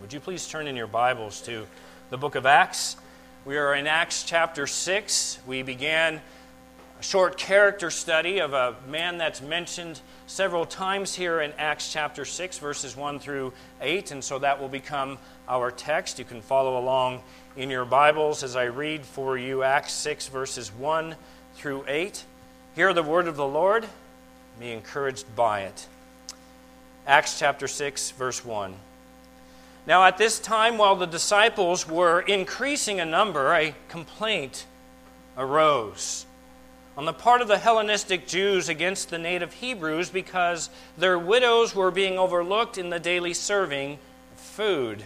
Would you please turn in your Bibles to the book of Acts? We are in Acts chapter 6. We began a short character study of a man that's mentioned several times here in Acts chapter 6, verses 1 through 8, and so that will become our text. You can follow along in your Bibles as I read for you Acts 6, verses 1 through 8. Hear the word of the Lord. Be encouraged by it. Acts chapter 6, verse 1. Now at this time, while the disciples were increasing in number, a complaint arose on the part of the Hellenistic Jews against the native Hebrews because their widows were being overlooked in the daily serving of food.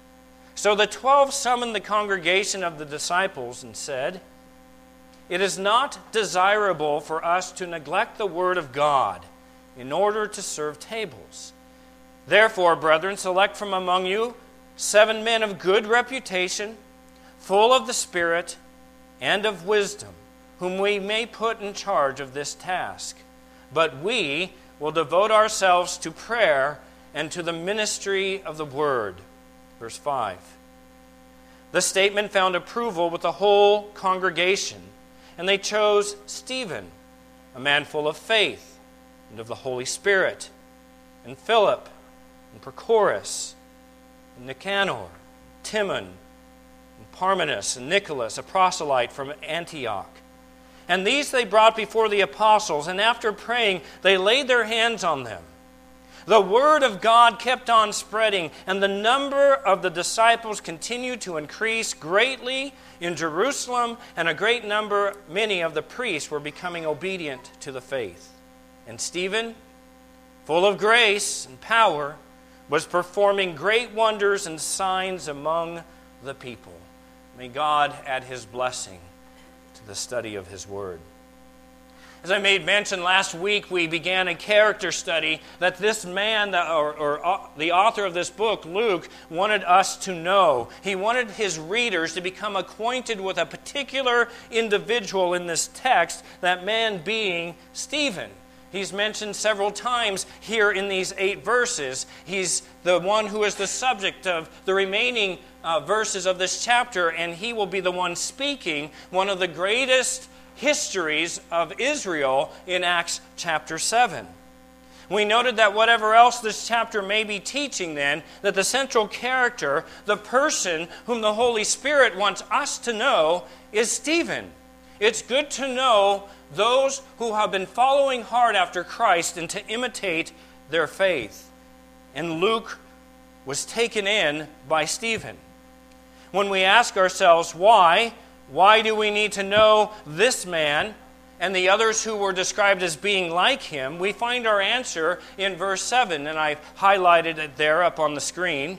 So the 12 summoned the congregation of the disciples and said, "It is not desirable for us to neglect the word of God in order to serve tables. Therefore, brethren, select from among you 7 men of good reputation, full of the Spirit and of wisdom, whom we may put in charge of this task. But we will devote ourselves to prayer and to the ministry of the word." Verse 5. The statement found approval with the whole congregation, and they chose Stephen, a man full of faith and of the Holy Spirit, and Philip, and Prochorus, and Nicanor, Timon, and Parmenas, and Nicholas, a proselyte from Antioch. And these they brought before the apostles, and after praying, they laid their hands on them. The word of God kept on spreading, and the number of the disciples continued to increase greatly in Jerusalem, and a great number, many of the priests, were becoming obedient to the faith. And Stephen, full of grace and power, was performing great wonders and signs among the people. May God add His blessing to the study of His Word. As I made mention last week, we began a character study that this man, the author of this book, Luke, wanted us to know. He wanted his readers to become acquainted with a particular individual in this text, that man being Stephen. He's mentioned several times here in these 8 verses. He's the one who is the subject of the remaining verses of this chapter, and he will be the one speaking one of the greatest histories of Israel in Acts chapter 7. We noted that whatever else this chapter may be teaching then, that the central character, the person whom the Holy Spirit wants us to know, is Stephen. It's good to know those who have been following hard after Christ and to imitate their faith. And Luke was taken in by Stephen. When we ask ourselves why do we need to know this man and the others who were described as being like him, we find our answer in verse 7, and I've highlighted it there up on the screen.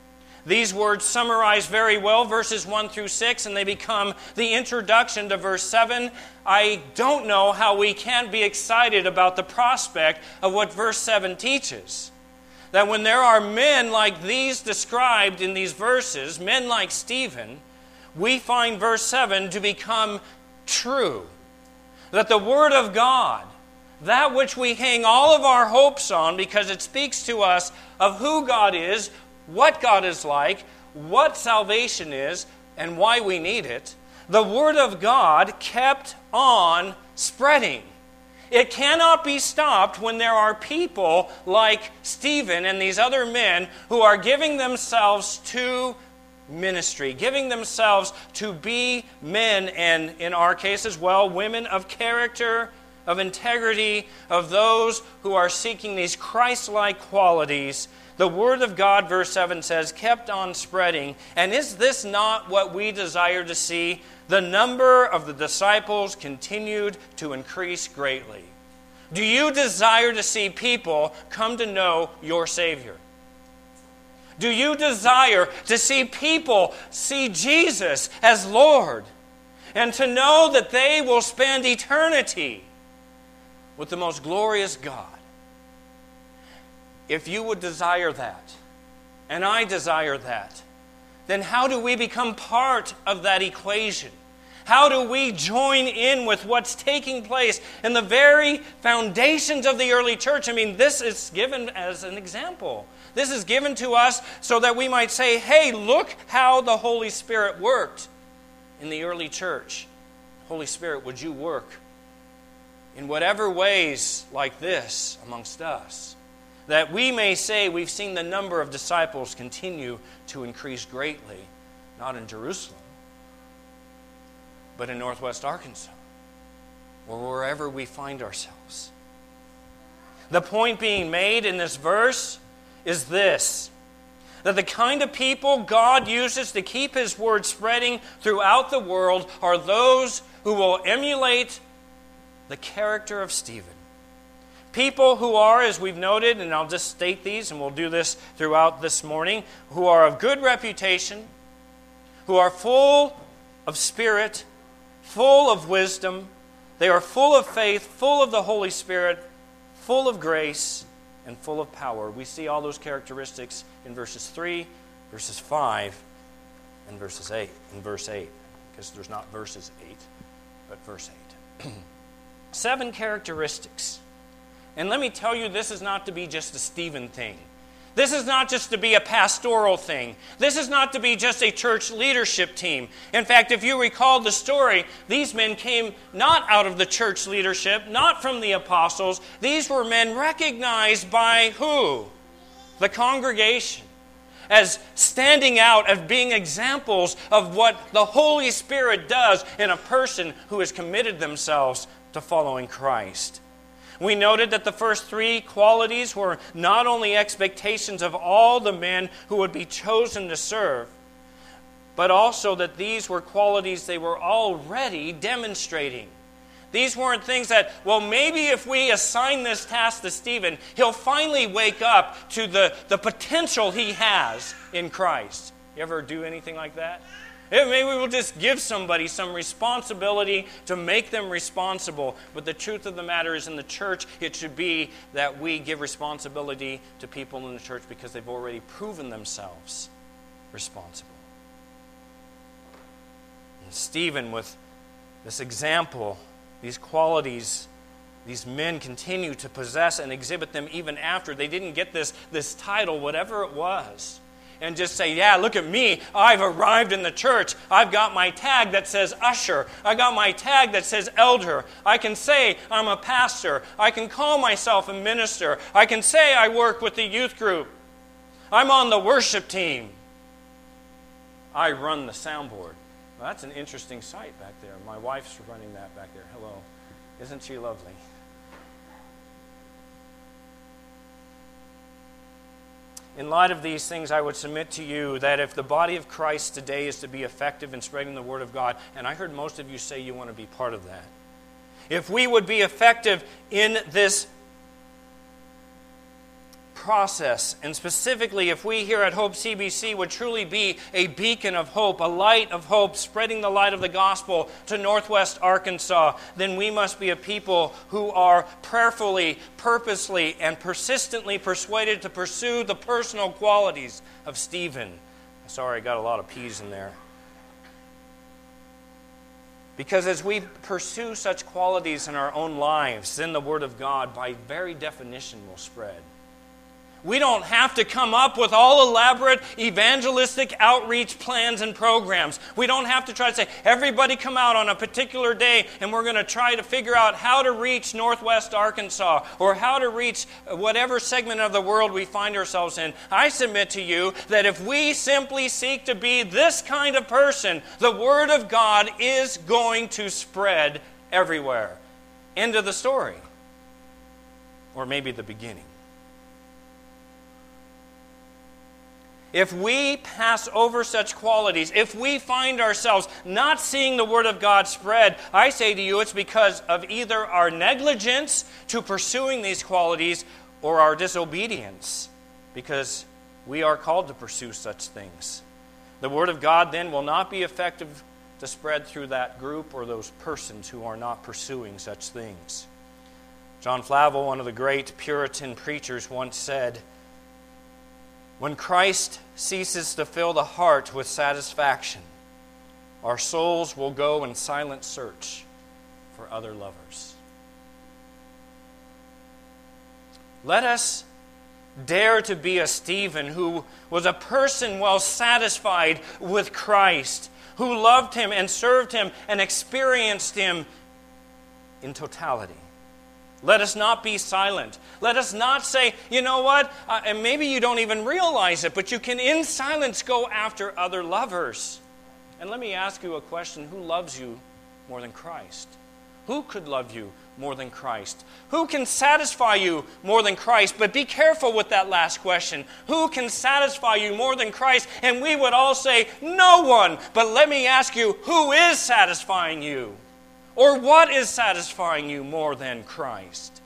These words summarize very well verses 1 through 6, and they become the introduction to verse 7. I don't know how we can be excited about the prospect of what verse 7 teaches. That when there are men like these described in these verses, men like Stephen, we find verse 7 to become true. That the Word of God, that which we hang all of our hopes on because it speaks to us of who God is, what God is like, what salvation is, and why we need it, the Word of God kept on spreading. It cannot be stopped when there are people like Stephen and these other men who are giving themselves to ministry, giving themselves to be men, and in our case as well, women of character, of integrity, of those who are seeking these Christ-like qualities. The Word of God, verse 7 says, kept on spreading. And is this not what we desire to see? The number of the disciples continued to increase greatly. Do you desire to see people come to know your Savior? Do you desire to see people see Jesus as Lord and to know that they will spend eternity with the most glorious God? If you would desire that, and I desire that, then how do we become part of that equation? How do we join in with what's taking place in the very foundations of the early church? I mean, this is given as an example. This is given to us so that we might say, hey, look how the Holy Spirit worked in the early church. Holy Spirit, would you work in whatever ways like this amongst us, that we may say we've seen the number of disciples continue to increase greatly, not in Jerusalem, but in Northwest Arkansas, or wherever we find ourselves. The point being made in this verse is this, that the kind of people God uses to keep His word spreading throughout the world are those who will emulate the character of Stephen. People who are, as we've noted, and I'll just state these, and we'll do this throughout this morning, who are of good reputation, who are full of spirit, full of wisdom, they are full of faith, full of the Holy Spirit, full of grace, and full of power. We see all those characteristics in verses 3, verses 5, and verse 8. Because there's not verses 8, but verse 8. 7 characteristics. And let me tell you, this is not to be just a Stephen thing. This is not just to be a pastoral thing. This is not to be just a church leadership team. In fact, if you recall the story, these men came not out of the church leadership, not from the apostles. These were men recognized by who? The congregation, as standing out, as being examples of what the Holy Spirit does in a person who has committed themselves to following Christ. We noted that the first 3 qualities were not only expectations of all the men who would be chosen to serve, but also that these were qualities they were already demonstrating. These weren't things that, well, maybe if we assign this task to Stephen, he'll finally wake up to the potential he has in Christ. You ever do anything like that? Maybe we'll just give somebody some responsibility to make them responsible. But the truth of the matter is, in the church, it should be that we give responsibility to people in the church because they've already proven themselves responsible. And Stephen, with this example, these qualities, these men continue to possess and exhibit them even after they didn't get this title, whatever it was. And just say, yeah, look at me. I've arrived in the church. I've got my tag that says usher. I got my tag that says elder. I can say I'm a pastor. I can call myself a minister. I can say I work with the youth group. I'm on the worship team. I run the soundboard. Well, that's an interesting sight back there. My wife's running that back there. Hello. Isn't she lovely? In light of these things, I would submit to you that if the body of Christ today is to be effective in spreading the Word of God, and I heard most of you say you want to be part of that, if we would be effective in this process, and specifically if we here at Hope CBC would truly be a beacon of hope, a light of hope, spreading the light of the gospel to Northwest Arkansas, then we must be a people who are prayerfully, purposely, and persistently persuaded to pursue the personal qualities of Stephen. Sorry, I got a lot of P's in there. Because as we pursue such qualities in our own lives, then the Word of God, by very definition, will spread. We don't have to come up with all elaborate evangelistic outreach plans and programs. We don't have to try to say, everybody come out on a particular day and we're going to try to figure out how to reach Northwest Arkansas or how to reach whatever segment of the world we find ourselves in. I submit to you that if we simply seek to be this kind of person, the Word of God is going to spread everywhere. End of the story. Or maybe the beginning. If we pass over such qualities, if we find ourselves not seeing the Word of God spread, I say to you it's because of either our negligence to pursuing these qualities or our disobedience, because we are called to pursue such things. The Word of God then will not be effective to spread through that group or those persons who are not pursuing such things. John Flavel, one of the great Puritan preachers, once said, "When Christ ceases to fill the heart with satisfaction, our souls will go in silent search for other lovers." Let us dare to be a Stephen who was a person well satisfied with Christ, who loved Him and served Him and experienced Him in totality. Let us not be silent. Let us not say, you know what, and maybe you don't even realize it, but you can in silence go after other lovers. And let me ask you a question. Who loves you more than Christ? Who could love you more than Christ? Who can satisfy you more than Christ? But be careful with that last question. Who can satisfy you more than Christ? And we would all say, no one. But let me ask you, who is satisfying you? Or what is satisfying you more than Christ?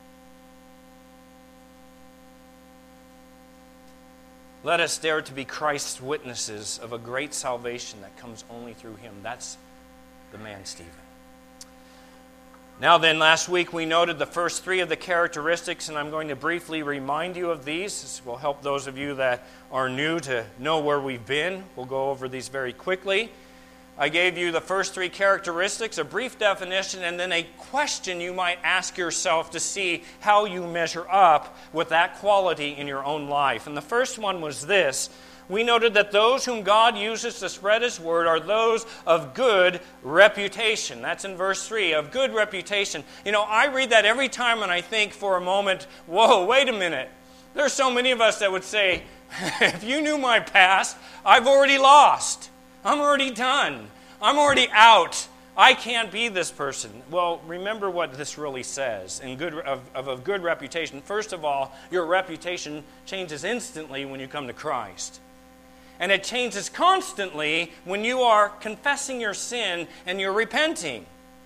Let us dare to be Christ's witnesses of a great salvation that comes only through Him. That's the man Stephen. Now then, last week we noted the first three of the characteristics, and I'm going to briefly remind you of these. This will help those of you that are new to know where we've been. We'll go over these very quickly. I gave you the first three characteristics, a brief definition, and then a question you might ask yourself to see how you measure up with that quality in your own life. And the first one was this. We noted that those whom God uses to spread His word are those of good reputation. That's in verse 3, of good reputation. You know, I read that every time and I think for a moment, whoa, wait a minute. There's so many of us that would say, if you knew my past, I've already lost. I'm already done. I'm already out. I can't be this person. Well, remember what this really says of a good reputation. First of all, your reputation changes instantly when you come to Christ. And it changes constantly when you are confessing your sin and you're repenting.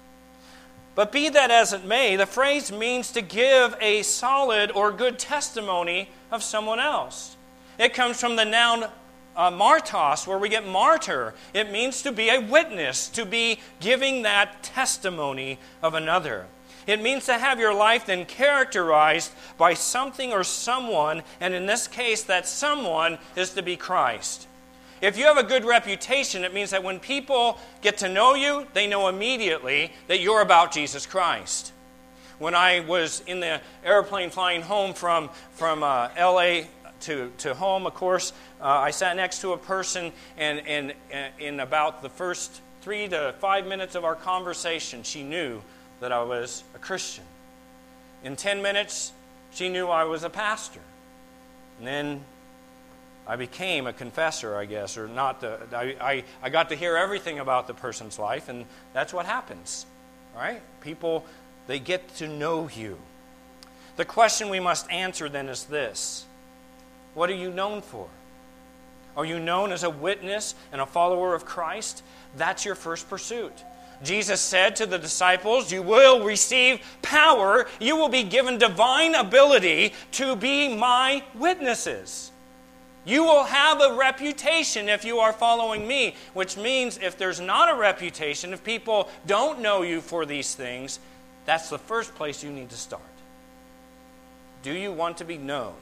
But be that as it may, the phrase means to give a solid or good testimony of someone else. It comes from the noun martos, where we get martyr. It means to be a witness, to be giving that testimony of another. It means to have your life then characterized by something or someone, and in this case, that someone is to be Christ. If you have a good reputation, it means that when people get to know you, they know immediately that you're about Jesus Christ. When I was in the airplane flying home from L.A., to home, of course, I sat next to a person, and in about the first 3 to 5 minutes of our conversation, she knew that I was a Christian. In 10 minutes, she knew I was a pastor. And then I became a confessor, I guess, or not. I got to hear everything about the person's life, and that's what happens, right? People, they get to know you. The question we must answer then is this. What are you known for? Are you known as a witness and a follower of Christ? That's your first pursuit. Jesus said to the disciples, you will receive power. You will be given divine ability to be my witnesses. You will have a reputation if you are following me, which means if there's not a reputation, if people don't know you for these things, that's the first place you need to start. Do you want to be known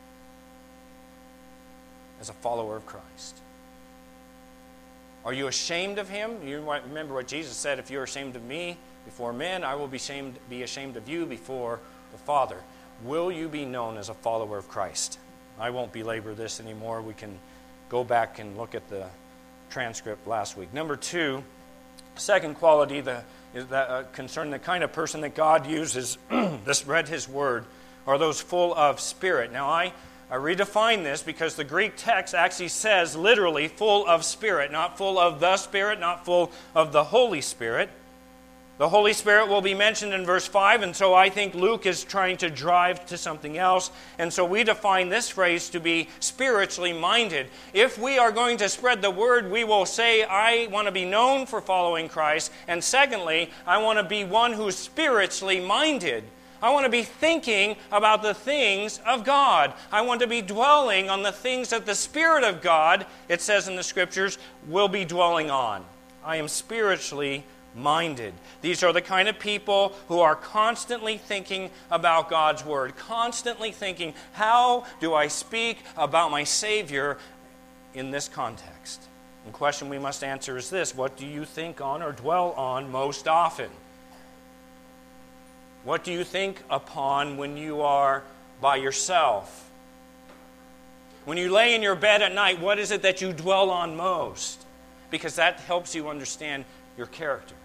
as a follower of Christ? Are you ashamed of Him? You might remember what Jesus said, if you're ashamed of me before men, I will be ashamed of you before the Father. Will you be known as a follower of Christ? I won't belabor this anymore. We can go back and look at the transcript last week. Number 2, second quality concerning the kind of person that God uses to spread His word are those full of Spirit. Now, I redefine this because the Greek text actually says literally full of Spirit, not full of the Spirit, not full of the Holy Spirit. The Holy Spirit will be mentioned in verse 5, and so I think Luke is trying to drive to something else. And so we define this phrase to be spiritually minded. If we are going to spread the word, we will say, I want to be known for following Christ. And secondly, I want to be one who's spiritually minded. I want to be thinking about the things of God. I want to be dwelling on the things that the Spirit of God, it says in the Scriptures, will be dwelling on. I am spiritually minded. These are the kind of people who are constantly thinking about God's Word, constantly thinking, how do I speak about my Savior in this context? The question we must answer is this: what do you think on or dwell on most often? What do you think upon when you are by yourself? When you lay in your bed at night, what is it that you dwell on most? Because that helps you understand your character.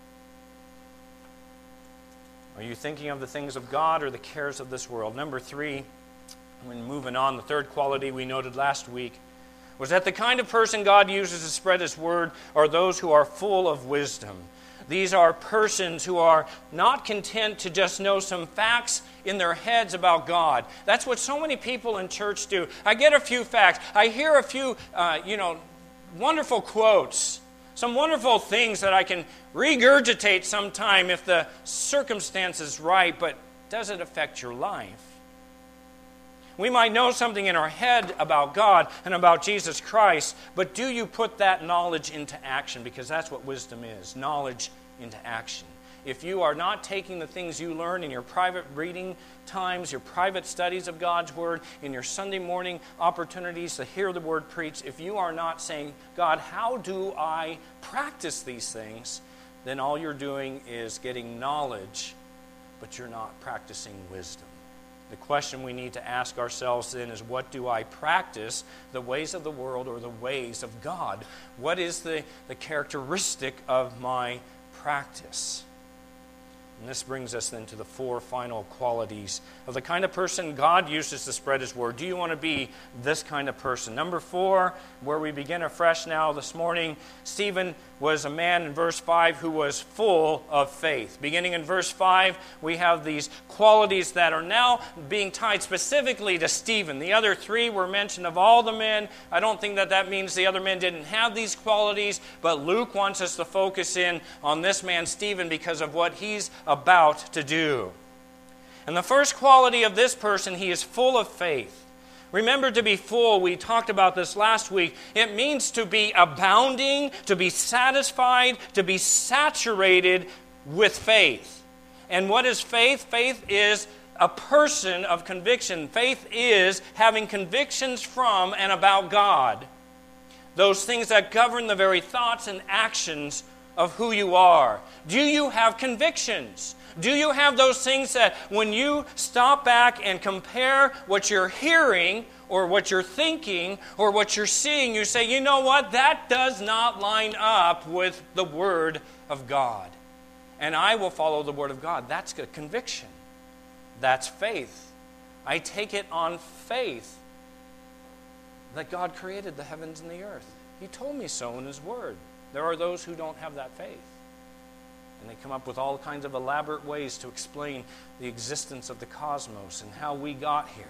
Are you thinking of the things of God or the cares of this world? Number 3, when moving on, the third quality we noted last week was that the kind of person God uses to spread His word are those who are full of wisdom. These are persons who are not content to just know some facts in their heads about God. That's what so many people in church do. I get a few facts. I hear a few, wonderful quotes, some wonderful things that I can regurgitate sometime if the circumstance is right, but does it affect your life? We might know something in our head about God and about Jesus Christ, but do you put that knowledge into action? Because that's what wisdom is, knowledge into action. If you are not taking the things you learn in your private reading times, your private studies of God's Word, in your Sunday morning opportunities to hear the Word preached, if you are not saying, God, how do I practice these things? Then all you're doing is getting knowledge, but you're not practicing wisdom. The question we need to ask ourselves then is, what do I practice? The ways of the world or the ways of God? What is the characteristic of my practice? And this brings us then to the 4 final qualities of the kind of person God uses to spread His word. Do you want to be this kind of person? Number 4, where we begin afresh now this morning, Stephen was a man in verse 5 who was full of faith. Beginning in verse 5, we have these qualities that are now being tied specifically to Stephen. The other 3 were mentioned of all the men. I don't think that means the other men didn't have these qualities, but Luke wants us to focus in on this man Stephen because of what he's about to do. And the first quality of this person, he is full of faith. Remember, to be full, we talked about this last week. It means to be abounding, to be satisfied, to be saturated with faith. And what is faith? Faith is a person of conviction. Faith is having convictions from and about God. Those things that govern the very thoughts and actions of who you are. Do you have convictions? Do you have those things that when you stop back and compare what you're hearing or what you're thinking or what you're seeing, you say, you know what, that does not line up with the Word of God. And I will follow the Word of God. That's a conviction. That's faith. I take it on faith that God created the heavens and the earth. He told me so in His Word. There are those who don't have that faith. And they come up with all kinds of elaborate ways to explain the existence of the cosmos and how we got here.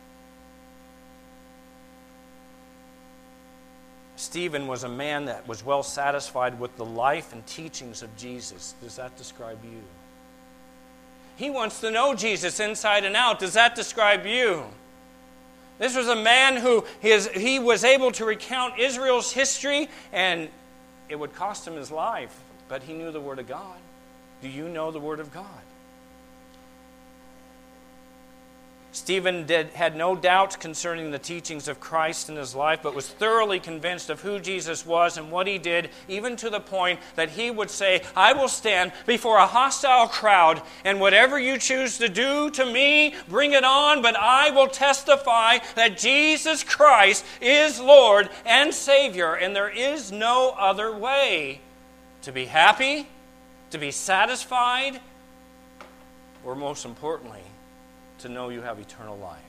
Stephen was a man that was well satisfied with the life and teachings of Jesus. Does that describe you? He wants to know Jesus inside and out. Does that describe you? This was a man who he was able to recount Israel's history, and it would cost him his life. But he knew the Word of God. Do you know the Word of God? Stephen had no doubts concerning the teachings of Christ in his life, but was thoroughly convinced of who Jesus was and what He did, even to the point that he would say, I will stand before a hostile crowd, and whatever you choose to do to me, bring it on, but I will testify that Jesus Christ is Lord and Savior, and there is no other way to be happy, to be satisfied, or most importantly, to know you have eternal life.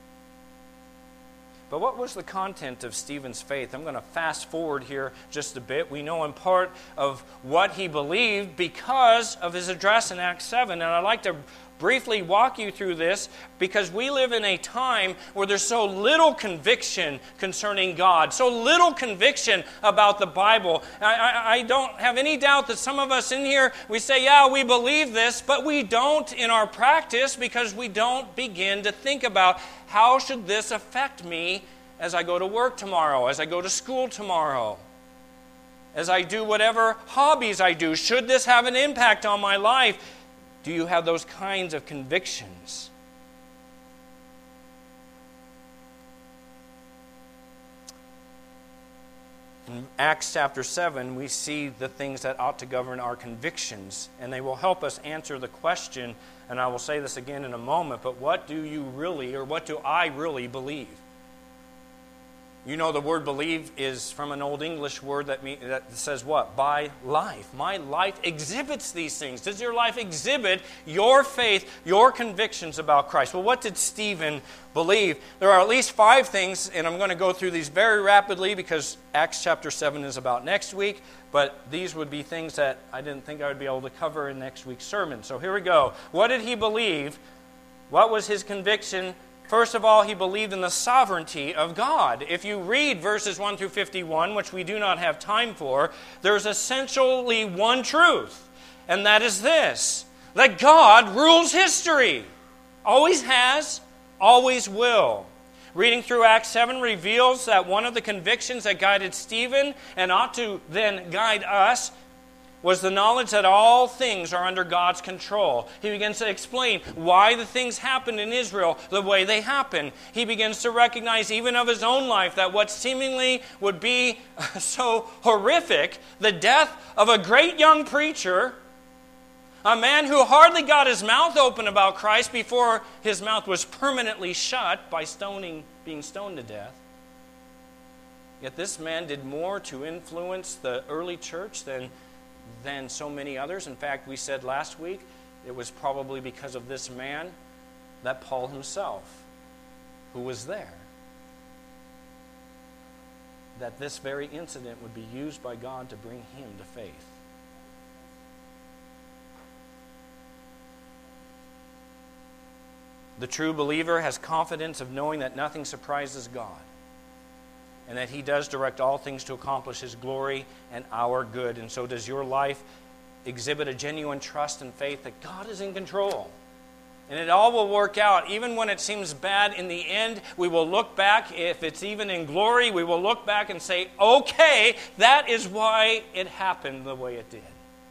But what was the content of Stephen's faith? I'm going to fast forward here just a bit. We know in part of what he believed because of his address in Acts 7, and I'd like to briefly walk you through this because we live in a time where there's so little conviction concerning God, so little conviction about the Bible. I don't have any doubt that some of us in here, we say, yeah, we believe this, but we don't in our practice because we don't begin to think about how should this affect me as I go to work tomorrow, as I go to school tomorrow, as I do whatever hobbies I do. Should this have an impact on my life? Do you have those kinds of convictions? In Acts chapter 7, we see the things that ought to govern our convictions, and they will help us answer the question, and I will say this again in a moment, but what do you really, or what do I really believe? You know the word believe is from an Old English word that says what? By life. My life exhibits these things. Does your life exhibit your faith, your convictions about Christ? Well, what did Stephen believe? There are at least 5 things, and I'm going to go through these very rapidly because Acts chapter 7 is about next week, but these would be things that I didn't think I would be able to cover in next week's sermon. So here we go. What did he believe? What was his conviction? First of all, he believed in the sovereignty of God. If you read verses 1 through 51, which we do not have time for, there's essentially one truth, and that is this, that God rules history. Always has, always will. Reading through Acts 7 reveals that one of the convictions that guided Stephen and ought to then guide us was the knowledge that all things are under God's control. He begins to explain why the things happen in Israel the way they happen. He begins to recognize even of his own life that what seemingly would be so horrific, the death of a great young preacher, a man who hardly got his mouth open about Christ before his mouth was permanently shut by being stoned to death. Yet this man did more to influence the early church than so many others. In fact, we said last week it was probably because of this man that Paul himself, who was there, that this very incident would be used by God to bring him to faith. The true believer has confidence of knowing that nothing surprises God, and that He does direct all things to accomplish His glory and our good. And so does your life exhibit a genuine trust and faith that God is in control. And it all will work out. Even when it seems bad in the end, we will look back. If it's even in glory, we will look back and say, okay, that is why it happened the way it did.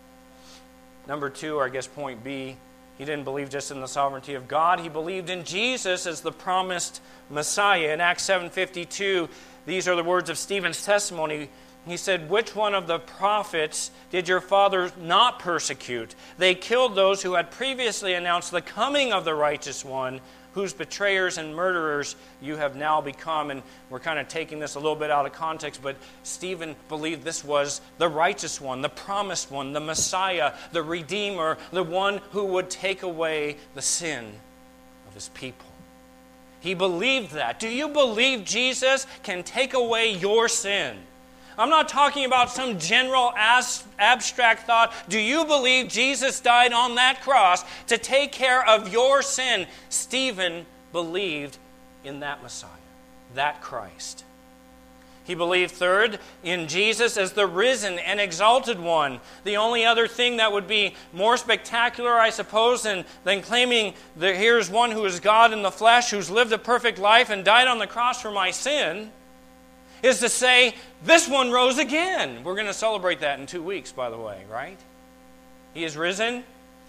Number 2, or I guess point B, he didn't believe just in the sovereignty of God. He believed in Jesus as the promised Messiah. In Acts 7:52, these are the words of Stephen's testimony. He said, "Which one of the prophets did your fathers not persecute? They killed those who had previously announced the coming of the righteous one, whose betrayers and murderers you have now become." And we're kind of taking this a little bit out of context, but Stephen believed this was the righteous one, the promised one, the Messiah, the Redeemer, the one who would take away the sin of his people. He believed that. Do you believe Jesus can take away your sin? I'm not talking about some general abstract thought. Do you believe Jesus died on that cross to take care of your sin? Stephen believed in that Messiah, that Christ. He believed, third, in Jesus as the risen and exalted one. The only other thing that would be more spectacular, I suppose, than claiming that here's one who is God in the flesh, who's lived a perfect life and died on the cross for my sin, is to say, this one rose again. We're going to celebrate that in 2 weeks, by the way, right? He is risen.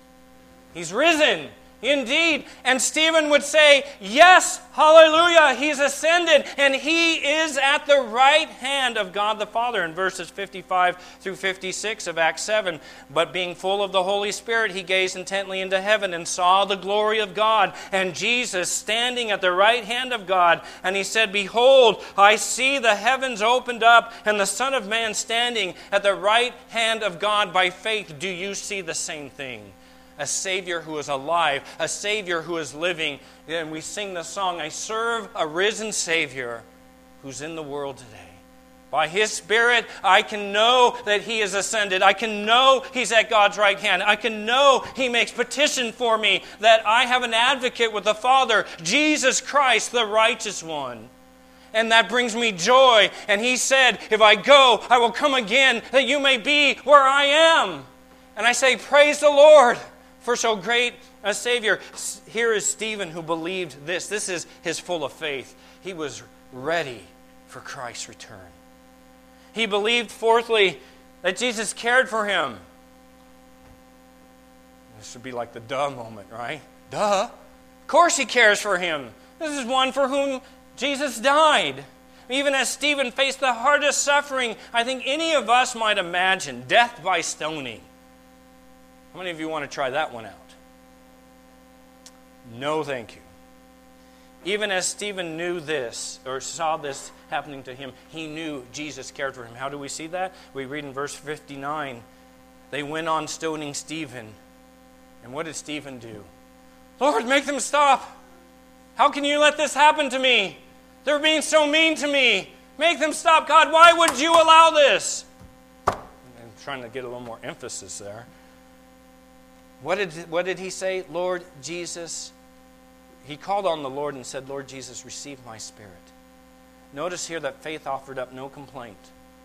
He's risen. Indeed. And Stephen would say, yes, hallelujah, He's ascended, and He is at the right hand of God the Father, in verses 55 through 56 of Acts 7. But being full of the Holy Spirit, he gazed intently into heaven and saw the glory of God, and Jesus standing at the right hand of God. And he said, behold, I see the heavens opened up, and the Son of Man standing at the right hand of God. By faith, do you see the same thing? A Savior who is alive, a Savior who is living. And we sing the song, I serve a risen Savior who's in the world today. By His Spirit, I can know that He is ascended. I can know He's at God's right hand. I can know He makes petition for me, that I have an advocate with the Father, Jesus Christ, the righteous one. And that brings me joy. And He said, if I go, I will come again, that you may be where I am. And I say, praise the Lord for so great a Savior. Here is Stephen who believed this. This is his full of faith. He was ready for Christ's return. He believed, fourthly, that Jesus cared for him. This would be like the duh moment, right? Duh. Of course He cares for him. This is one for whom Jesus died. Even as Stephen faced the hardest suffering I think any of us might imagine, death by stoning. How many of you want to try that one out? No, thank you. Even as Stephen knew this, or saw this happening to him, he knew Jesus cared for him. How do we see that? We read in verse 59, they went on stoning Stephen. And what did Stephen do? Lord, make them stop. How can you let this happen to me? They're being so mean to me. Make them stop. God, why would you allow this? I'm trying to get a little more emphasis there. What did he say? Lord Jesus. He called on the Lord and said, Lord Jesus, receive my spirit. Notice here that faith offered up no complaint.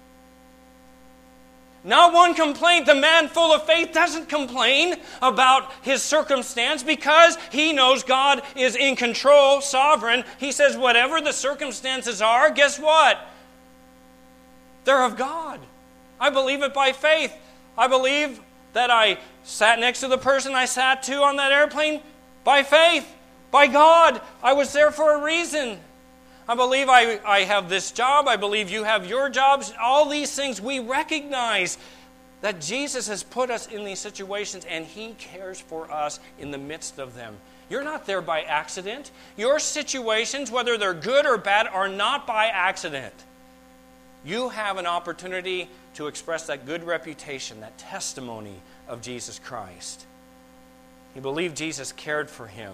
Not one complaint. The man full of faith doesn't complain about his circumstance because he knows God is in control, sovereign. He says, whatever the circumstances are, guess what? They're of God. I believe it by faith. I believe that I sat next to the person I sat to on that airplane by faith, by God. I was there for a reason. I believe I have this job. I believe you have your jobs. All these things, we recognize that Jesus has put us in these situations and He cares for us in the midst of them. You're not there by accident. Your situations, whether they're good or bad, are not by accident. You have an opportunity to express that good reputation, that testimony of Jesus Christ. He believed Jesus cared for him.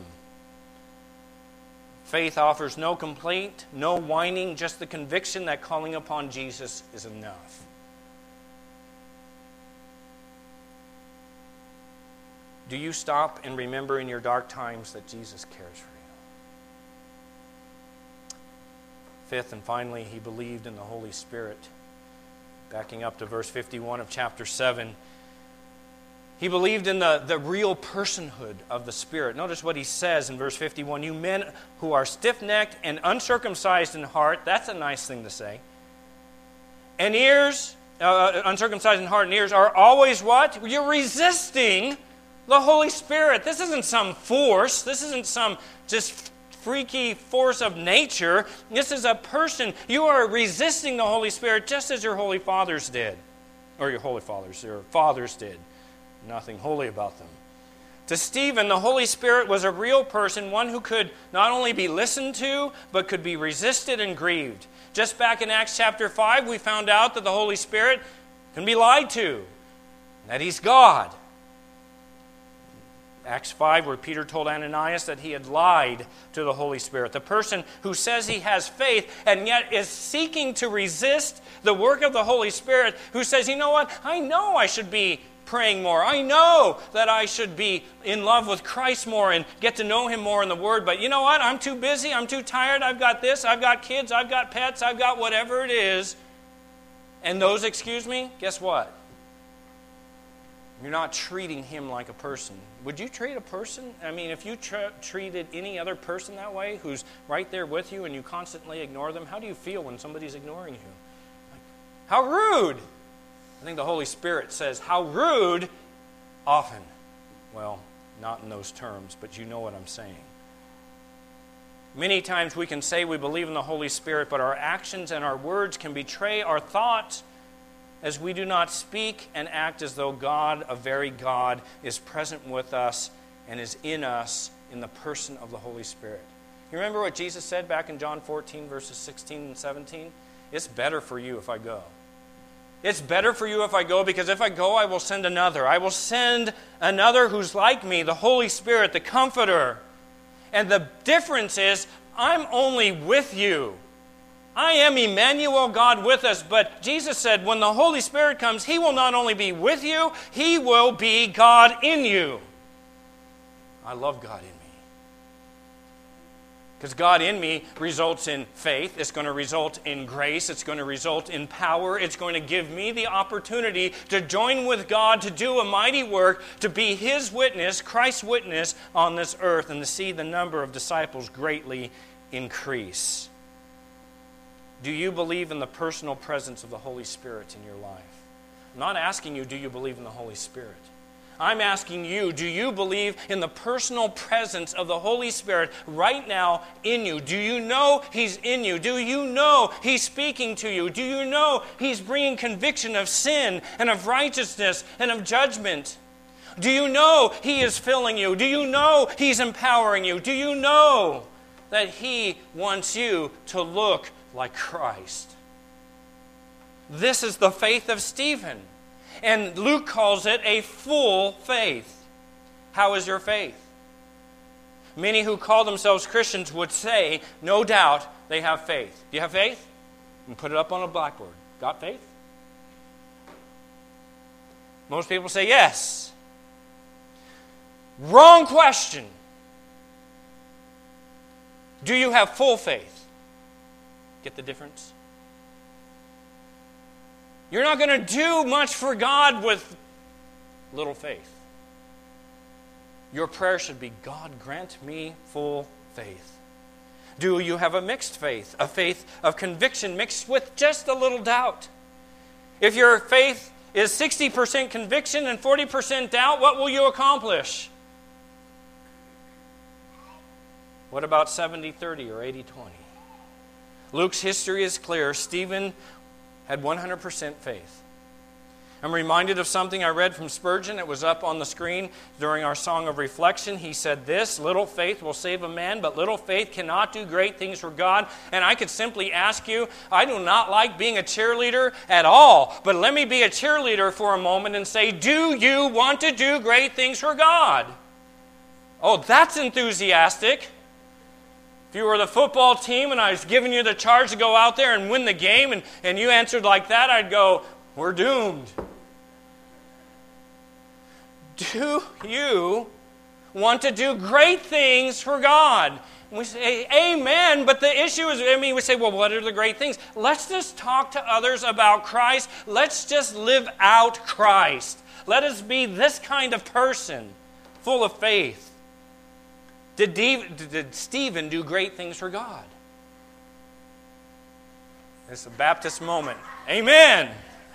Faith offers no complaint, no whining, just the conviction that calling upon Jesus is enough. Do you stop and remember in your dark times that Jesus cares for you? Fifth and finally, he believed in the Holy Spirit. Backing up to verse 51 of chapter 7. He believed in the real personhood of the Spirit. Notice what he says in verse 51. You men who are stiff-necked and uncircumcised in heart, that's a nice thing to say. And ears, uncircumcised in heart and ears, are always what? You're resisting the Holy Spirit. This isn't some force. This isn't some just freaky force of nature. This is a person. You are resisting the Holy Spirit just as your holy fathers did. Or your holy fathers, your fathers did. Nothing holy about them. To Stephen, the Holy Spirit was a real person, one who could not only be listened to, but could be resisted and grieved. Just back in Acts chapter 5, we found out that the Holy Spirit can be lied to, that He's God. Acts 5, where Peter told Ananias that he had lied to the Holy Spirit. The person who says he has faith and yet is seeking to resist the work of the Holy Spirit, who says, you know what, I know I should be praying more. I know that I should be in love with Christ more and get to know Him more in the Word. But you know what? I'm too busy. I'm too tired. I've got this. I've got kids. I've got pets. I've got whatever it is. And those excuse me? Guess what? You're not treating Him like a person. Would you treat a person? I mean, if you treated any other person that way who's right there with you and you constantly ignore them, how do you feel when somebody's ignoring you? Like, how rude! I think the Holy Spirit says, how rude, often. Well, not in those terms, but you know what I'm saying. Many times we can say we believe in the Holy Spirit, but our actions and our words can betray our thoughts as we do not speak and act as though God, a very God, is present with us and is in us in the person of the Holy Spirit. You remember what Jesus said back in John 14, verses 16 and 17? It's better for you if I go. It's better for you if I go, because if I go, I will send another. I will send another who's like me, the Holy Spirit, the Comforter. And the difference is, I'm only with you. I am Emmanuel, God with us. But Jesus said, when the Holy Spirit comes, He will not only be with you, He will be God in you. I love God in me. Because God in me results in faith. It's going to result in grace. It's going to result in power. It's going to give me the opportunity to join with God to do a mighty work, to be His witness, Christ's witness on this earth, and to see the number of disciples greatly increase. Do you believe in the personal presence of the Holy Spirit in your life? I'm not asking you, do you believe in the Holy Spirit? I'm asking you, do you believe in the personal presence of the Holy Spirit right now in you? Do you know He's in you? Do you know He's speaking to you? Do you know He's bringing conviction of sin and of righteousness and of judgment? Do you know He is filling you? Do you know He's empowering you? Do you know that He wants you to look like Christ. This is the faith of Stephen. And Luke calls it a full faith. How is your faith? Many who call themselves Christians would say, no doubt, they have faith. Do you have faith? And put it up on a blackboard. Got faith? Most people say yes. Wrong question. Do you have full faith? Get the difference? You're not going to do much for God with little faith. Your prayer should be, God, grant me full faith. Do you have a mixed faith? A faith of conviction mixed with just a little doubt? If your faith is 60% conviction and 40% doubt, what will you accomplish? What about 70-30 or 80-20? Luke's history is clear. Stephen had 100% faith. I'm reminded of something I read from Spurgeon. It was up on the screen during our song of reflection. He said this, little faith will save a man, but little faith cannot do great things for God. And I could simply ask you, I do not like being a cheerleader at all, but let me be a cheerleader for a moment and say, do you want to do great things for God? Oh, that's enthusiastic. If you were the football team and I was giving you the charge to go out there and win the game and you answered like that, I'd go, we're doomed. Do you want to do great things for God? And we say, amen, but the issue is, we say, well, what are the great things? Let's just talk to others about Christ. Let's just live out Christ. Let us be this kind of person, full of faith. Did Stephen do great things for God? It's a Baptist moment. Amen.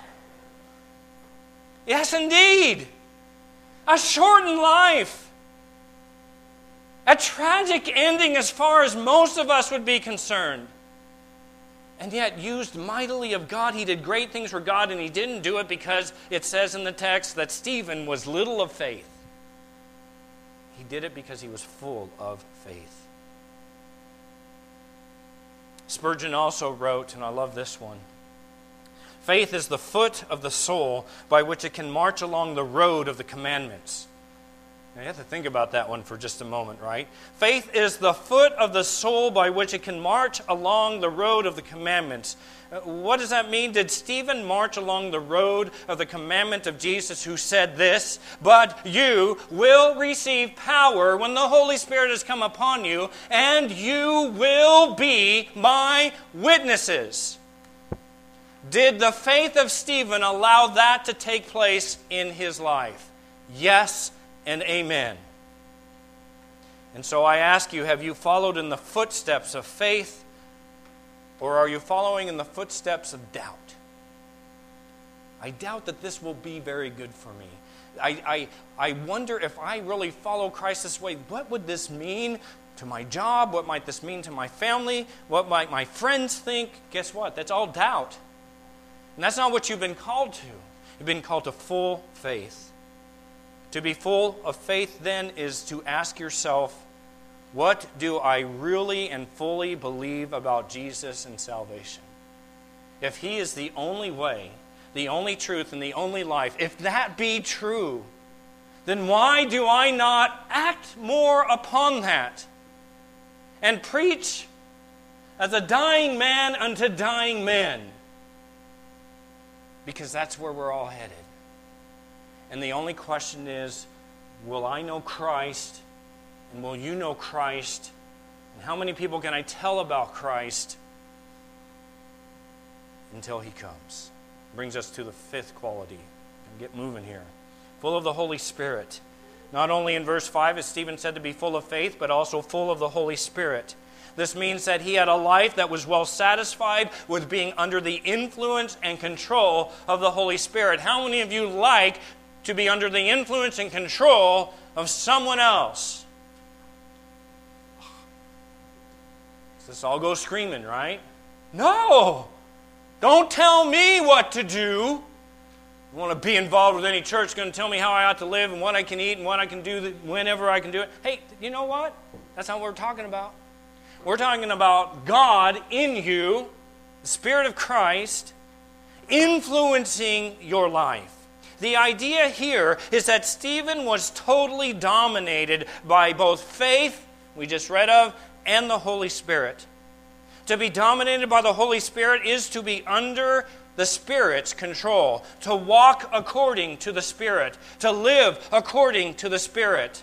Yes, indeed. A shortened life. A tragic ending as far as most of us would be concerned. And yet used mightily of God. He did great things for God, and he didn't do it because it says in the text that Stephen was little of faith. He did it because he was full of faith. Spurgeon also wrote, and I love this one, faith is the foot of the soul by which it can march along the road of the commandments. Now you have to think about that one for just a moment, right? Faith is the foot of the soul by which it can march along the road of the commandments. What does that mean? Did Stephen march along the road of the commandment of Jesus who said this, but you will receive power when the Holy Spirit has come upon you, and you will be my witnesses? Did the faith of Stephen allow that to take place in his life? Yes and amen. And so I ask you, have you followed in the footsteps of faith, or are you following in the footsteps of doubt? I doubt that this will be very good for me. I wonder if I really follow Christ this way, what would this mean to my job? What might this mean to my family? What might my friends think? Guess what? That's all doubt. And that's not what you've been called to. You've been called to full faith. To be full of faith, then, is to ask yourself, what do I really and fully believe about Jesus and salvation? If He is the only way, the only truth, and the only life, if that be true, then why do I not act more upon that and preach as a dying man unto dying men? Because that's where we're all headed. And the only question is, will I know Christ? And will you know Christ? And how many people can I tell about Christ until He comes? Brings us to the fifth quality. Get moving here. Full of the Holy Spirit. Not only in verse 5 is Stephen said to be full of faith, but also full of the Holy Spirit. This means that he had a life that was well satisfied with being under the influence and control of the Holy Spirit. How many of you like to be under the influence and control of someone else? This all goes screaming, right? No! Don't tell me what to do. I want to be involved with any church going to tell me how I ought to live and what I can eat and what I can do whenever I can do it. Hey, you know what? That's not what we're talking about. We're talking about God in you, the Spirit of Christ, influencing your life. The idea here is that Stephen was totally dominated by both faith, we just read of, and the Holy Spirit. To be dominated by the Holy Spirit is to be under the Spirit's control, to walk according to the Spirit, to live according to the Spirit.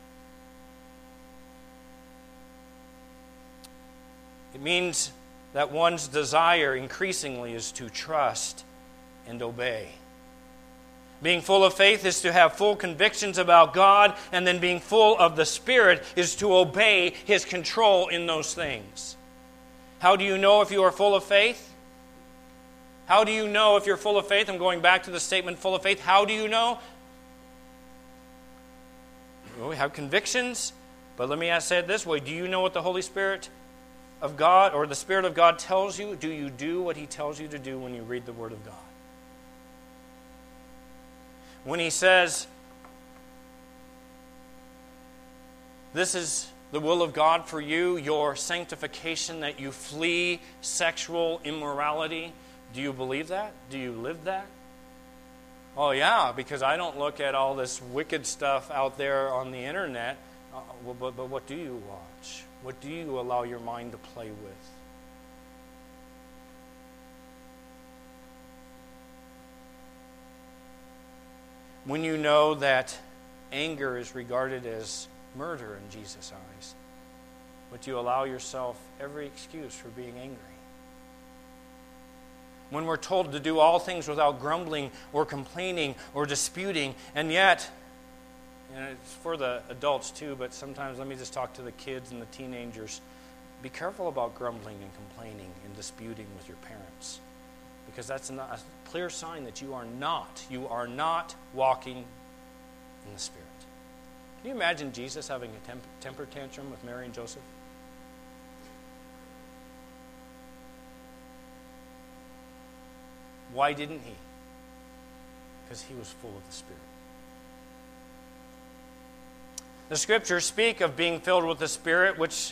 It means that one's desire increasingly is to trust and obey. Being full of faith is to have full convictions about God, and then being full of the Spirit is to obey His control in those things. How do you know if you are full of faith? How do you know if you're full of faith? I'm going back to the statement full of faith. How do you know? Well, we have convictions, but let me say it this way. Do you know what the Holy Spirit of God or the Spirit of God tells you? Do you do what He tells you to do when you read the Word of God? When He says, this is the will of God for you, your sanctification, that you flee sexual immorality, do you believe that? Do you live that? Oh yeah, because I don't look at all this wicked stuff out there on the internet. But what do you watch? What do you allow your mind to play with? When you know that anger is regarded as murder in Jesus' eyes, but you allow yourself every excuse for being angry. When we're told to do all things without grumbling or complaining or disputing, and yet, and it's for the adults too, but sometimes let me just talk to the kids and the teenagers. Be careful about grumbling and complaining and disputing with your parents, because that's a clear sign that you are not walking in the Spirit. Can you imagine Jesus having a temper tantrum with Mary and Joseph? Why didn't he? Because he was full of the Spirit. The Scriptures speak of being filled with the Spirit, which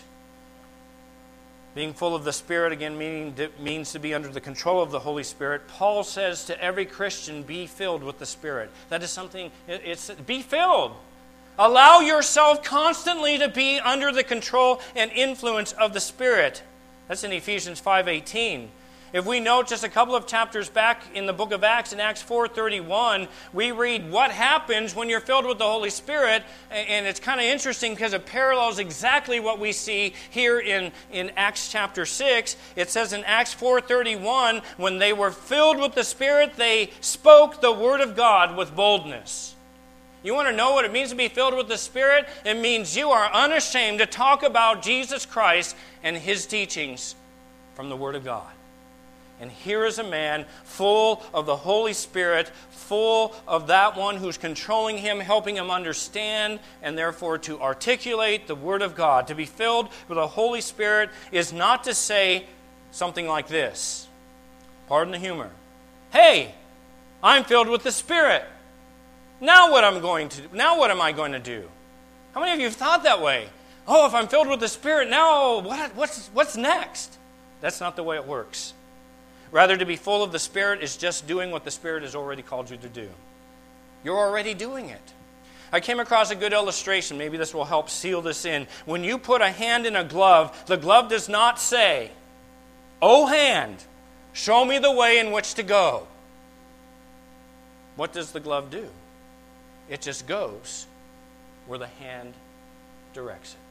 being full of the Spirit, again, means to be under the control of the Holy Spirit. Paul says to every Christian, be filled with the Spirit. That is something, be filled. Allow yourself constantly to be under the control and influence of the Spirit. That's in Ephesians 5:18. If we note just a couple of chapters back in the book of Acts, in Acts 4:31, we read what happens when you're filled with the Holy Spirit, and it's kind of interesting because it parallels exactly what we see here in Acts chapter 6. It says in Acts 4:31, when they were filled with the Spirit, they spoke the word of God with boldness. You want to know what it means to be filled with the Spirit? It means you are unashamed to talk about Jesus Christ and His teachings from the Word of God. And here is a man full of the Holy Spirit, full of that one who's controlling him, helping him understand, and therefore to articulate the Word of God. To be filled with the Holy Spirit is not to say something like this. Pardon the humor. Hey, I'm filled with the Spirit. Now what am I going to do? How many of you have thought that way? Oh, if I'm filled with the Spirit, now what's next? That's not the way it works. Rather, to be full of the Spirit is just doing what the Spirit has already called you to do. You're already doing it. I came across a good illustration. Maybe this will help seal this in. When you put a hand in a glove, the glove does not say, "Oh hand, show me the way in which to go." What does the glove do? It just goes where the hand directs it.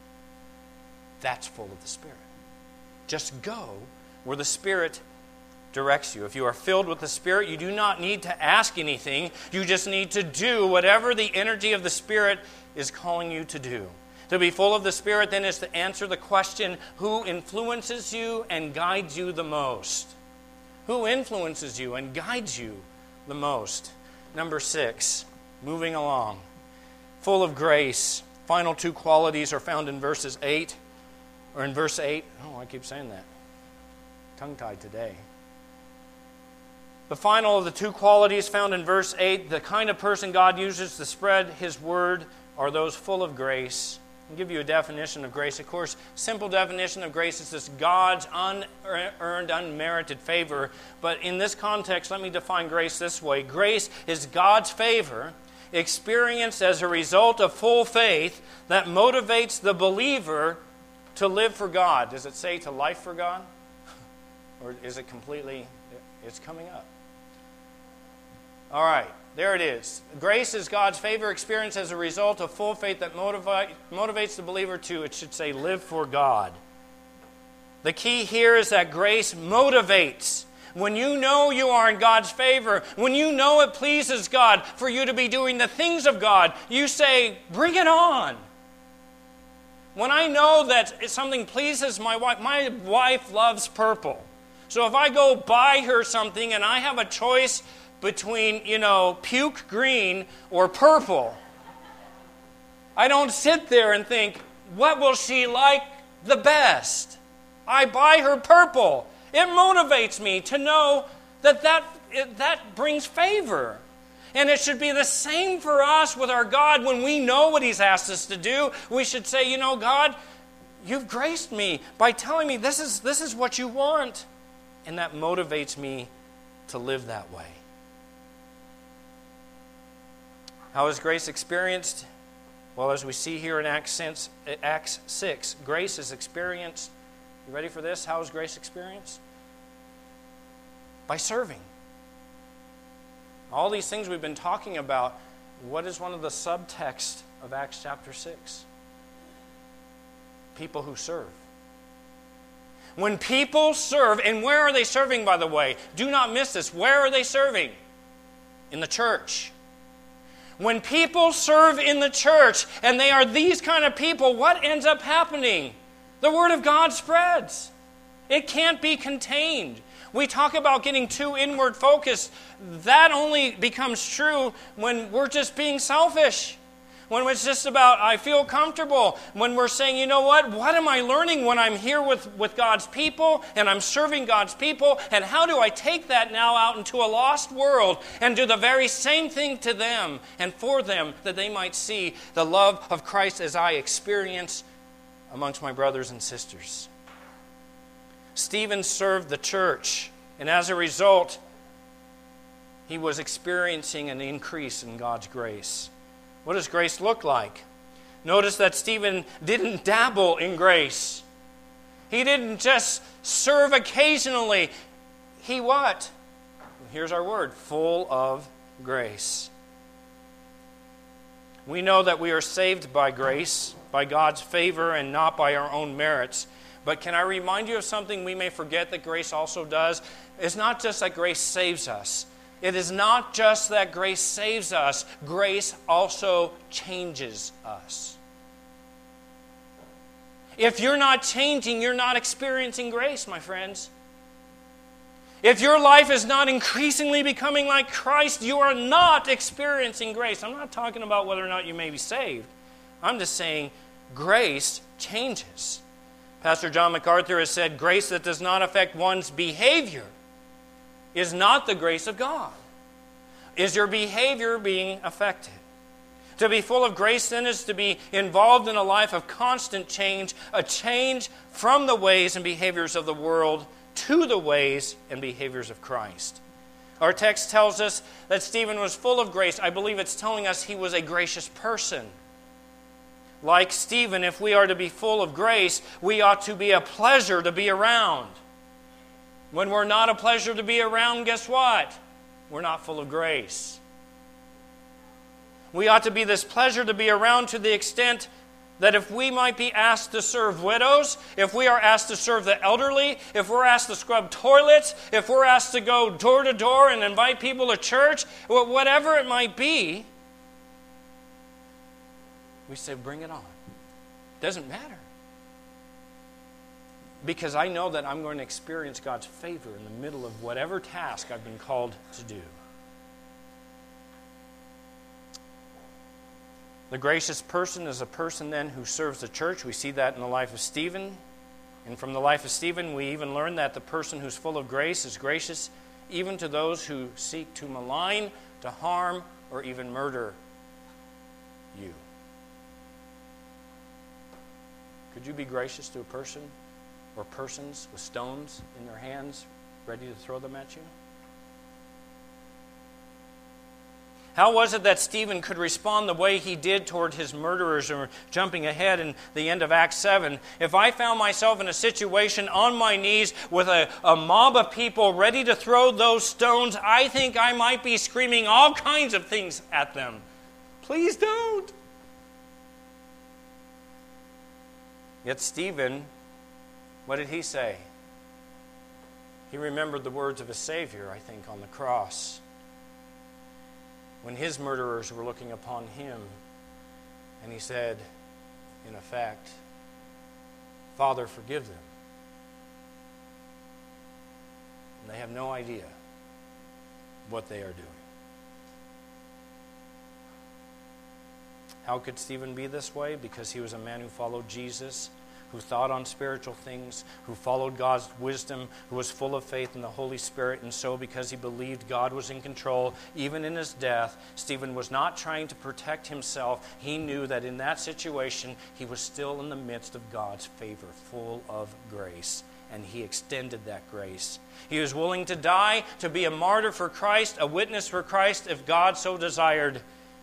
That's full of the Spirit. Just go where the Spirit directs you. If you are filled with the Spirit, you do not need to ask anything. You just need to do whatever the energy of the Spirit is calling you to do. To be full of the Spirit then is to answer the question, who influences you and guides you the most? Who influences you and guides you the most? Number 6, moving along. Full of grace. Final two qualities are found in verses 8, or in verse 8. Oh, I keep saying that. Tongue-tied today. The final of the two qualities found in verse 8, the kind of person God uses to spread His word are those full of grace. I'll give you a definition of grace. Of course, simple definition of grace is this: God's unearned, unmerited favor. But in this context, let me define grace this way. Grace is God's favor experienced as a result of full faith that motivates the believer to live for God. Does it say to life for God? Or is it completely, it's coming up. All right, there it is. Grace is God's favor experienced as a result of full faith that motivates the believer to, it should say, live for God. The key here is that grace motivates. When you know you are in God's favor, when you know it pleases God for you to be doing the things of God, you say, bring it on. When I know that something pleases my wife loves purple. So if I go buy her something and I have a choice between, puke green or purple, I don't sit there and think, what will she like the best? I buy her purple. It motivates me to know that brings favor. And it should be the same for us with our God. When we know what He's asked us to do, we should say, God, You've graced me by telling me this is what You want. And that motivates me to live that way. How is grace experienced? Well, as we see here in Acts 6, grace is experienced. You ready for this? How is grace experienced? By serving. All these things we've been talking about, what is one of the subtexts of Acts chapter 6? People who serve. When people serve, and where are they serving, by the way? Do not miss this. Where are they serving? In the church. When people serve in the church, and they are these kind of people, what ends up happening? The Word of God spreads. It can't be contained. We talk about getting too inward focused. That only becomes true when we're just being selfish. When it's just about, I feel comfortable. When we're saying, what am I learning when I'm here with God's people and I'm serving God's people? And how do I take that now out into a lost world and do the very same thing to them and for them, that they might see the love of Christ as I experience amongst my brothers and sisters. Stephen served the church, and as a result, he was experiencing an increase in God's grace. What does grace look like? Notice that Stephen didn't dabble in grace. He didn't just serve occasionally. He what? Here's our word, full of grace. We know that we are saved by grace, by God's favor, and not by our own merits. But can I remind you of something we may forget that grace also does? It's not just that grace saves us. It is not just that grace saves us. Grace also changes us. If you're not changing, you're not experiencing grace, my friends. If your life is not increasingly becoming like Christ, you are not experiencing grace. I'm not talking about whether or not you may be saved. I'm just saying grace changes. Pastor John MacArthur has said, grace that does not affect one's behavior is not the grace of God. Is your behavior being affected? To be full of grace, then, is to be involved in a life of constant change, a change from the ways and behaviors of the world to the ways and behaviors of Christ. Our text tells us that Stephen was full of grace. I believe it's telling us he was a gracious person. Like Stephen, if we are to be full of grace, we ought to be a pleasure to be around. When we're not a pleasure to be around, guess what? We're not full of grace. We ought to be this pleasure to be around to the extent that if we might be asked to serve widows, if we are asked to serve the elderly, if we're asked to scrub toilets, if we're asked to go door to door and invite people to church, whatever it might be, we say, bring it on. Doesn't matter. Because I know that I'm going to experience God's favor in the middle of whatever task I've been called to do. The gracious person is a person then who serves the church. We see that in the life of Stephen. And from the life of Stephen, we even learn that the person who's full of grace is gracious even to those who seek to malign, to harm, or even murder you. Could you be gracious to a person or persons with stones in their hands, ready to throw them at you? How was it that Stephen could respond the way he did toward his murderers? Or jumping ahead in the end of Acts 7, if I found myself in a situation on my knees with a mob of people ready to throw those stones, I think I might be screaming all kinds of things at them. Please don't. Yet Stephen, what did he say? He remembered the words of his Savior, I think, on the cross, when his murderers were looking upon him. And he said, in effect, Father, forgive them. And they have no idea what they are doing. How could Stephen be this way? Because he was a man who followed Jesus, who thought on spiritual things, who followed God's wisdom, who was full of faith in the Holy Spirit. And so, because he believed God was in control, even in his death, Stephen was not trying to protect himself. He knew that in that situation, he was still in the midst of God's favor, full of grace. And he extended that grace. He was willing to die, to be a martyr for Christ, a witness for Christ, if God so desired.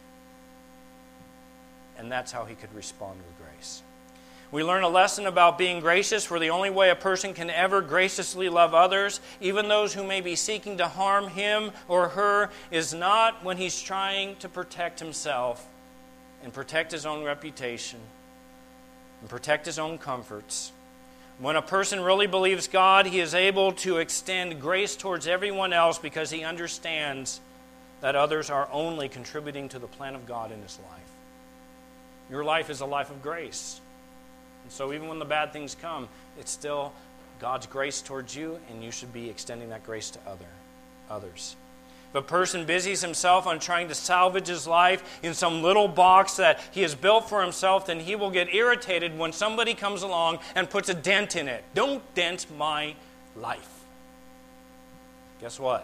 And that's how he could respond with grace. We learn a lesson about being gracious, for the only way a person can ever graciously love others, even those who may be seeking to harm him or her, is not when he's trying to protect himself and protect his own reputation and protect his own comforts. When a person really believes God, he is able to extend grace towards everyone else because he understands that others are only contributing to the plan of God in his life. Your life is a life of grace. And so even when the bad things come, it's still God's grace towards you, and you should be extending that grace to others. If a person busies himself on trying to salvage his life in some little box that he has built for himself, then he will get irritated when somebody comes along and puts a dent in it. Don't dent my life. Guess what?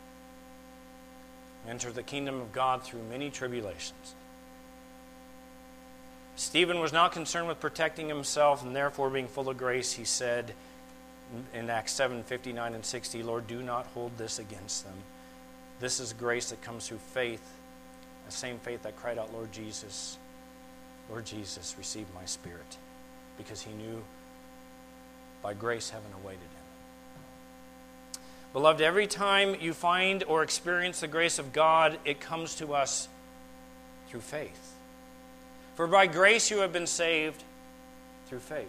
Enter the kingdom of God through many tribulations. Stephen was not concerned with protecting himself, and therefore being full of grace, he said in Acts 7:59 and 60, Lord, do not hold this against them. This is grace that comes through faith, the same faith that cried out, Lord Jesus, receive my spirit, because he knew by grace heaven awaited him. Beloved, every time you find or experience the grace of God, it comes to us through faith. For by grace you have been saved through faith.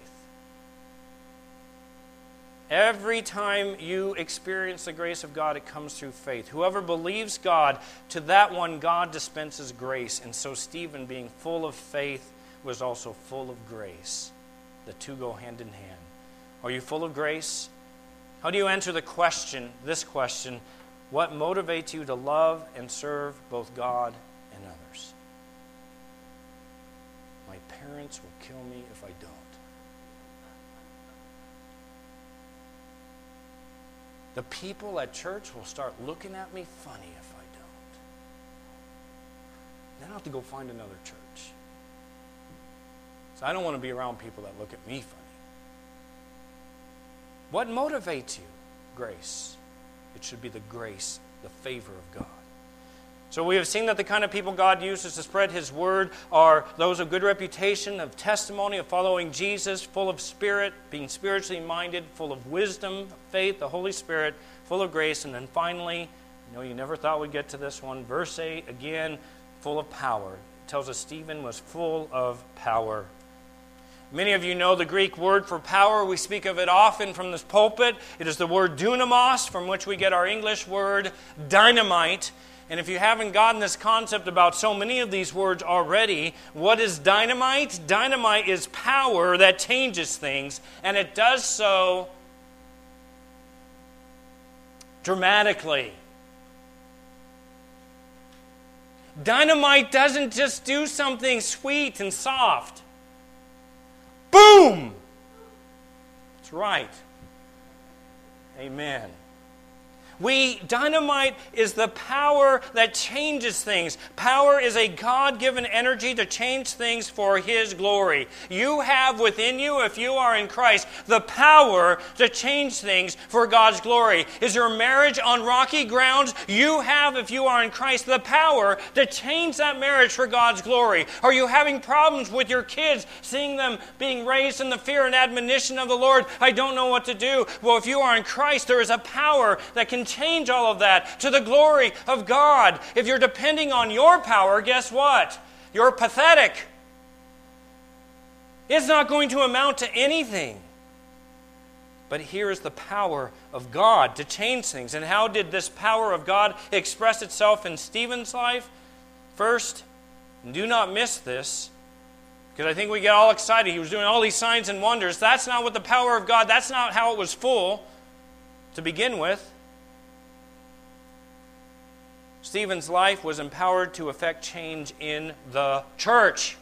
Every time you experience the grace of God, it comes through faith. Whoever believes God, to that one God dispenses grace. And so Stephen, being full of faith, was also full of grace. The two go hand in hand. Are you full of grace? How do you answer this question, what motivates you to love and serve both God and others? My parents will kill me if I don't. The people at church will start looking at me funny if I don't. Then I'll have to go find another church. So I don't want to be around people that look at me funny. What motivates you? Grace. It should be the grace, the favor of God. So we have seen that the kind of people God uses to spread His word are those of good reputation, of testimony, of following Jesus, full of spirit, being spiritually minded, full of wisdom, faith, the Holy Spirit, full of grace. And then finally, I know you never thought we'd get to this one, verse 8, again, full of power. It tells us Stephen was full of power. Many of you know the Greek word for power. We speak of it often from this pulpit. It is the word dunamos, from which we get our English word dynamite. And if you haven't gotten this concept about so many of these words already, what is dynamite? Dynamite is power that changes things, and it does so dramatically. Dynamite doesn't just do something sweet and soft. Boom! That's right. Amen. Dynamite is the power that changes things. Power is a God-given energy to change things for His glory. You have within you, if you are in Christ, the power to change things for God's glory. Is your marriage on rocky grounds? You have, if you are in Christ, the power to change that marriage for God's glory. Are you having problems with your kids, seeing them being raised in the fear and admonition of the Lord? I don't know what to do. Well, if you are in Christ, there is a power that can change all of that to the glory of God. If you're depending on your power, guess what? You're pathetic. It's not going to amount to anything. But here is the power of God to change things. And how did this power of God express itself in Stephen's life? First, do not miss this, because I think we get all excited. He was doing all these signs and wonders. That's not what the power of God, that's not how it was full to begin with. Stephen's life was empowered to effect change in the church.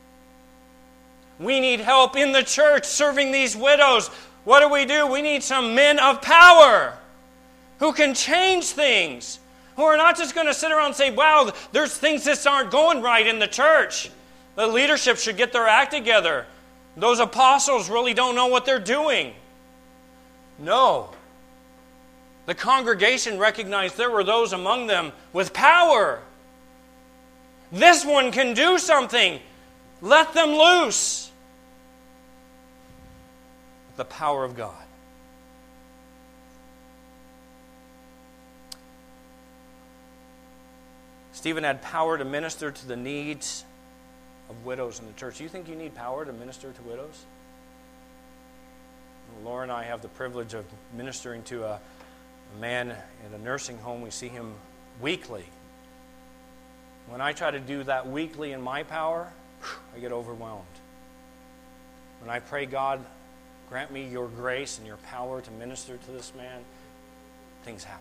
We need help in the church serving these widows. What do? We need some men of power who can change things, who are not just going to sit around and say, wow, there's things that aren't going right in the church. The leadership should get their act together. Those apostles really don't know what they're doing. No. The congregation recognized there were those among them with power. This one can do something. Let them loose. The power of God. Stephen had power to minister to the needs of widows in the church. You think you need power to minister to widows? Laura and I have the privilege of ministering to a man in a nursing home. We see him weekly. When I try to do that weekly in my power, I get overwhelmed. When I pray, God, grant me your grace and your power to minister to this man, things happen.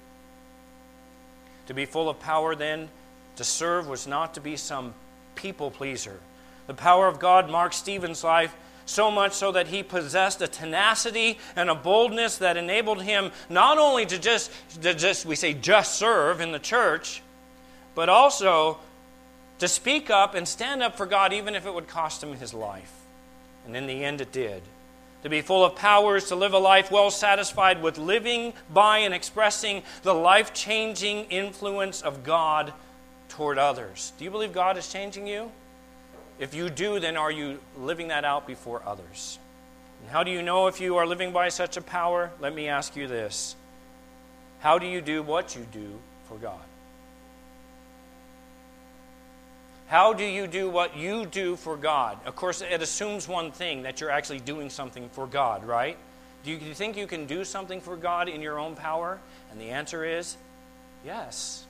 To be full of power then, to serve, was not to be some people pleaser. The power of God marked Stephen's life so much so that he possessed a tenacity and a boldness that enabled him not only to just serve in the church, but also to speak up and stand up for God even if it would cost him his life. And in the end it did. To be full of power is to live a life well satisfied with living by and expressing the life-changing influence of God toward others. Do you believe God is changing you? If you do, then are you living that out before others? And how do you know if you are living by such a power? Let me ask you this. How do you do what you do for God? How do you do what you do for God? Of course, it assumes one thing, that you're actually doing something for God, right? Do you think you can do something for God in your own power? And the answer is yes.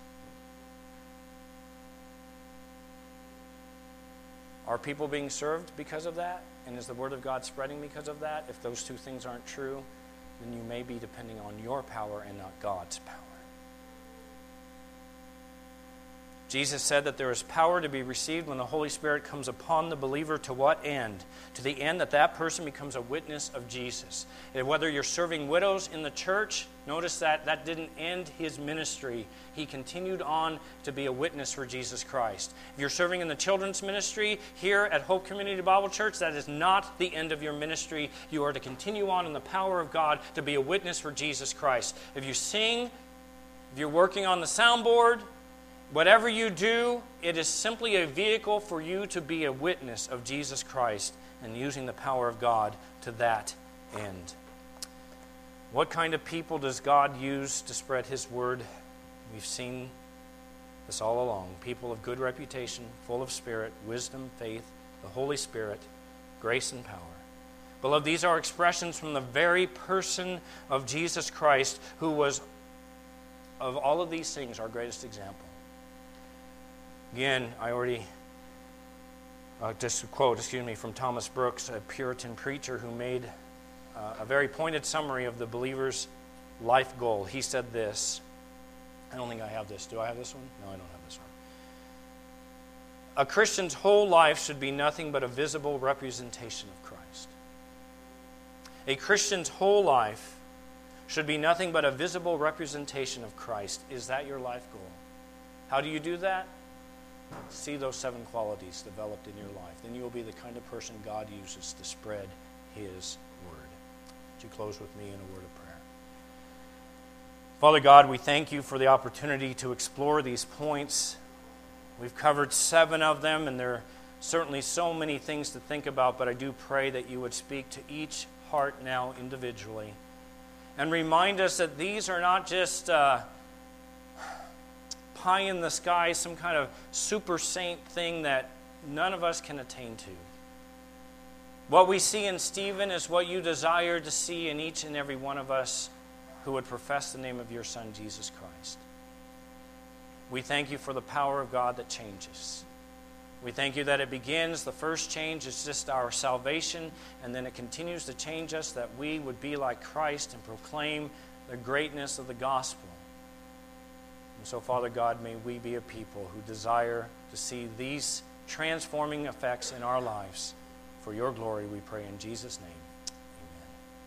Are people being served because of that? And is the Word of God spreading because of that? If those two things aren't true, then you may be depending on your power and not God's power. Jesus said that there is power to be received when the Holy Spirit comes upon the believer. To what end? To the end that that person becomes a witness of Jesus. And whether you're serving widows in the church, notice that didn't end his ministry. He continued on to be a witness for Jesus Christ. If you're serving in the children's ministry here at Hope Community Bible Church, that is not the end of your ministry. You are to continue on in the power of God to be a witness for Jesus Christ. If you sing, if you're working on the soundboard, whatever you do, it is simply a vehicle for you to be a witness of Jesus Christ and using the power of God to that end. What kind of people does God use to spread His word? We've seen this all along. People of good reputation, full of spirit, wisdom, faith, the Holy Spirit, grace and power. Beloved, these are expressions from the very person of Jesus Christ, who was, of all of these things, our greatest example. Again, I already just a quote, from Thomas Brooks, a Puritan preacher who made a very pointed summary of the believer's life goal. He said this. I don't think I have this. Do I have this one? No, I don't have this one. A Christian's whole life should be nothing but a visible representation of Christ. A Christian's whole life should be nothing but a visible representation of Christ. Is that your life goal? How do you do that? See those 7 qualities developed in your life. Then you will be the kind of person God uses to spread His word. Would you close with me in a word of prayer? Father God, we thank you for the opportunity to explore these points. We've covered 7 of them, and there are certainly so many things to think about, but I do pray that you would speak to each heart now individually and remind us that these are not just pie in the sky, some kind of super saint thing that none of us can attain to. What we see in Stephen is what you desire to see in each and every one of us who would profess the name of your Son, Jesus Christ. We thank you for the power of God that changes. We thank you that it begins, the first change is just our salvation, and then it continues to change us that we would be like Christ and proclaim the greatness of the gospel. And so, Father God, may we be a people who desire to see these transforming effects in our lives. For your glory, we pray in Jesus' name.